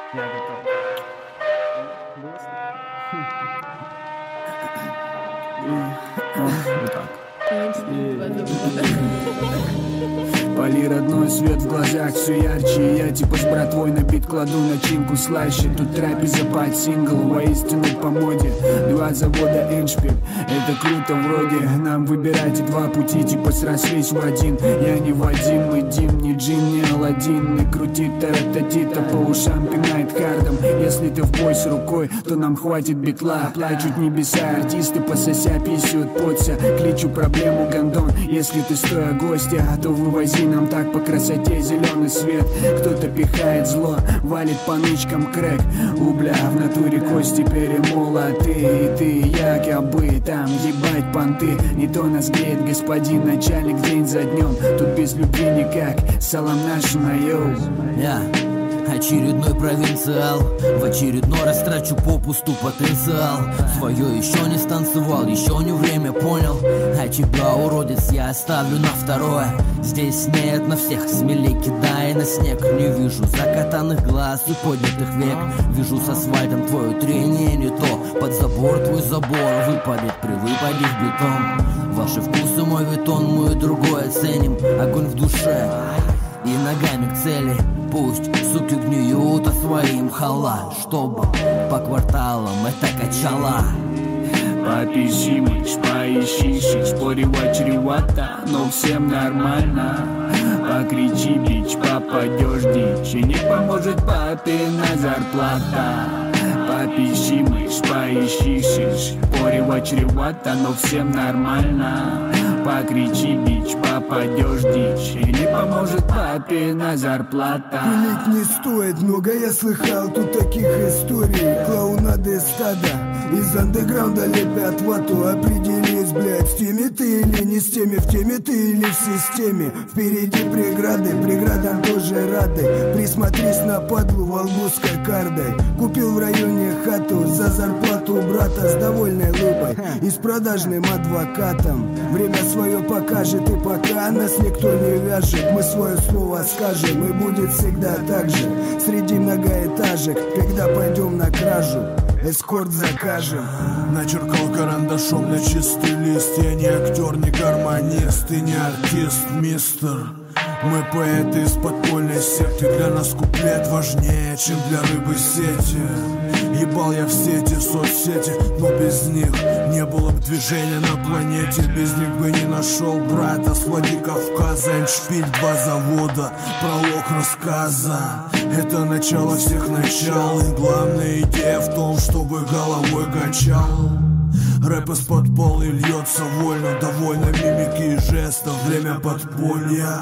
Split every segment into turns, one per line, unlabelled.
Я готов. Голос?
Вот так.
Очень Пали родной свет в глазах все ярче. Я типа с братвой на бит кладу начинку слаще. Тут трапеза под сингл, воистину по моде. Два завода Эндшпиль, это круто вроде. Нам выбирать два пути, типа срослись в один. Я не Вадим, мы Дим, не Джин, не Аладдин. Не крутит тарататита, по ушам пинает хардом. Если ты в бой с рукой, то нам хватит битла. Плачут небеса, артисты посося писают потся. Кличу проблему гондон, если ты стоя гостя, то вывози нам так по красоте зеленый свет. Кто-то пихает зло, валит по нычкам крэк. Убля в натуре кости перемолоты. И ты, як бы там ебать понты. Не то нас греет господин начальник день за днем. Тут без любви никак, салам нашу на йоу.
Очередной провинциал, в очередной раз трачу попусту потенциал. Свое еще не станцевал, еще не время понял. А тебя, уродец, я оставлю на второе. Здесь нет на всех, смелей кидай на снег. Не вижу закатанных глаз и поднятых век. Вижу с асфальтом твое трение не то. Под забор твой забор выпадет при выпаде в бетон. Ваши вкусы мой витон, мы другое ценим. Огонь в душе и ногами к цели. Пусть суки гниют, а своим хала, чтобы по кварталам это качала.
Попищи, мышь, поищи, шиш, спорила чревато, но всем нормально. Покричи, бич, попадешь дичь, и не поможет папина зарплата. Попищи, мышь, поищи, шиш, спорила чревато, но всем нормально. Покричи, бич, попадешь дичь, и не поможет папина зарплата.
Пилить не стоит, много я слыхал тут таких историй. Клоунады стада из андеграунда лепят вату. Определись, блядь, с теми ты или не с теми, в теме ты или в системе. Впереди преграды, преградам тоже рады. Присмотрись на падлу во лбу с кокардой. Купил в районе хату за зарплату брата с довольной лыбой и с продажным адвокатом. Время свое покажет, и пока нас никто не вяжет, мы свое слово скажем, и будет всегда так же. Среди многоэтажек, когда пойдем на кражу, эскорт закажем.
Начеркал карандашом на чистый лист. Я не актер, не гармонист и не артист, мистер. Мы поэты из подпольной секты. Для нас куплет важнее, чем для рыбы сети. Ебал я все эти соцсети, но без них не было бы движения на планете. Без них бы не нашел брата с Владикавказа. Эндшпиль, два завода, пролог рассказа. Это начало всех начал, и главная идея в том, чтобы головой качал. Рэп из-под пола и льется вольно, довольно мимики и жестов. Время подполья.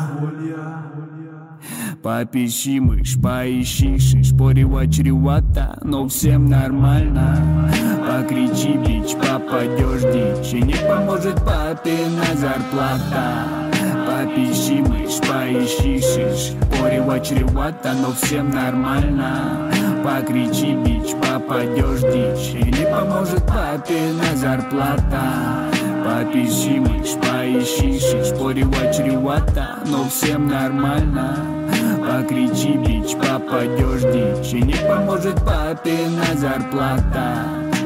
Попищи, мышь, поищи, шиш, спорила чревато, но всем нормально. Покричи, бич, попадешь дичь, и не поможет папина зарплата. Попищи, мышь, поищи, шиш, спорила чревато, но всем нормально. Покричи, бич, попадешь дичь, и не поможет папина зарплата. Попищи, мышь, поищи, шиш, спорила чревато, но всем нормально. Покричи, бич, попадешь дичь, и не поможет папина зарплата.